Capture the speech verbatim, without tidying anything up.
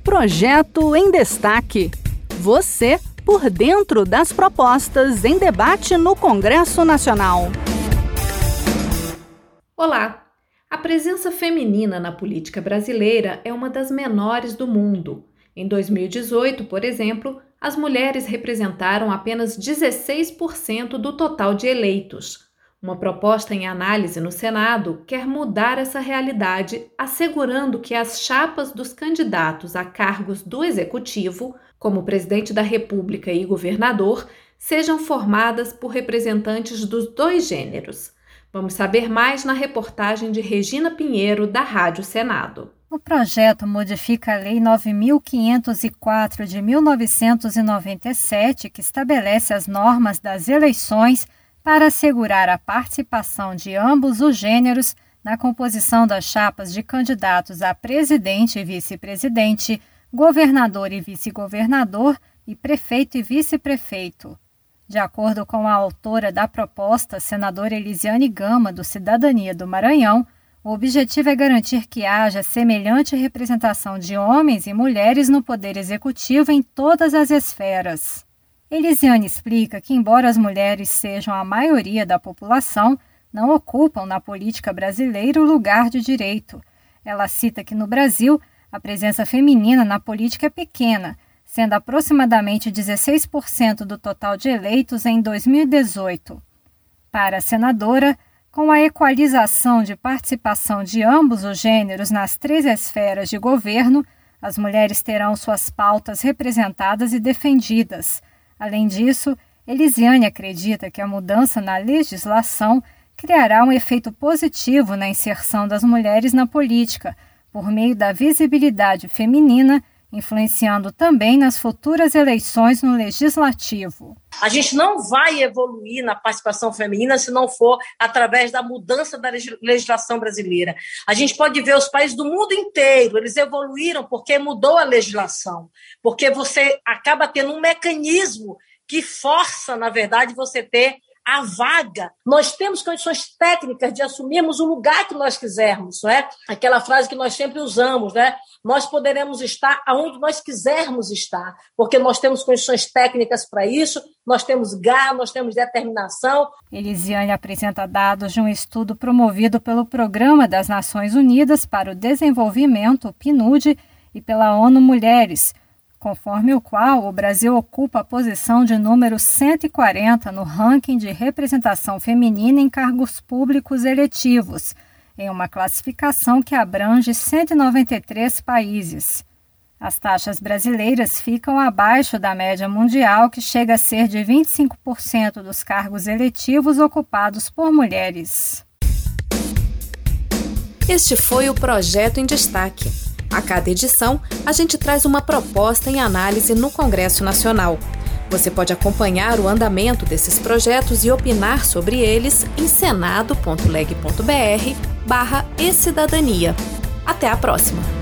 Projeto em Destaque. Você por dentro das propostas em debate no Congresso Nacional. Olá! A presença feminina na política brasileira é uma das menores do mundo. Em dois mil e dezoito, por exemplo, as mulheres representaram apenas dezesseis por cento do total de eleitos. Uma proposta em análise no Senado quer mudar essa realidade, assegurando que as chapas dos candidatos a cargos do Executivo, como presidente da República e governador, sejam formadas por representantes dos dois gêneros. Vamos saber mais na reportagem de Regina Pinheiro, da Rádio Senado. O projeto modifica a Lei nove mil quinhentos e quatro de mil novecentos e noventa e sete, que estabelece as normas das eleições para assegurar a participação de ambos os gêneros na composição das chapas de candidatos a presidente e vice-presidente, governador e vice-governador e prefeito e vice-prefeito. De acordo com a autora da proposta, senadora Elisiane Gama, do Cidadania do Maranhão, o objetivo é garantir que haja semelhante representação de homens e mulheres no poder executivo em todas as esferas. Elisiane explica que, embora as mulheres sejam a maioria da população, não ocupam na política brasileira o lugar de direito. Ela cita que no Brasil, a presença feminina na política é pequena, sendo aproximadamente dezesseis por cento do total de eleitos em dois mil e dezoito. Para a senadora, com a equalização de participação de ambos os gêneros nas três esferas de governo, as mulheres terão suas pautas representadas e defendidas. Além disso, Elisiane acredita que a mudança na legislação criará um efeito positivo na inserção das mulheres na política, por meio da visibilidade feminina, influenciando também nas futuras eleições no Legislativo. A gente não vai evoluir na participação feminina se não for através da mudança da legislação brasileira. A gente pode ver os países do mundo inteiro, eles evoluíram porque mudou a legislação, porque você acaba tendo um mecanismo que força, na verdade, você ter a vaga. Nós temos condições técnicas de assumirmos o lugar que nós quisermos, não é? Aquela frase que nós sempre usamos, né? Nós poderemos estar aonde nós quisermos estar, porque nós temos condições técnicas para isso, nós temos garra, nós temos determinação. Elisiane apresenta dados de um estudo promovido pelo Programa das Nações Unidas para o Desenvolvimento, P N U D, e pela ONU Mulheres, conforme o qual o Brasil ocupa a posição de número cento e quarenta no ranking de representação feminina em cargos públicos eletivos, em uma classificação que abrange cento e noventa e três países. As taxas brasileiras ficam abaixo da média mundial, que chega a ser de vinte e cinco por cento dos cargos eletivos ocupados por mulheres. Este foi o Projeto em Destaque. A cada edição, a gente traz uma proposta em análise no Congresso Nacional. Você pode acompanhar o andamento desses projetos e opinar sobre eles em senado ponto leg ponto br barra e cidadania. Até a próxima!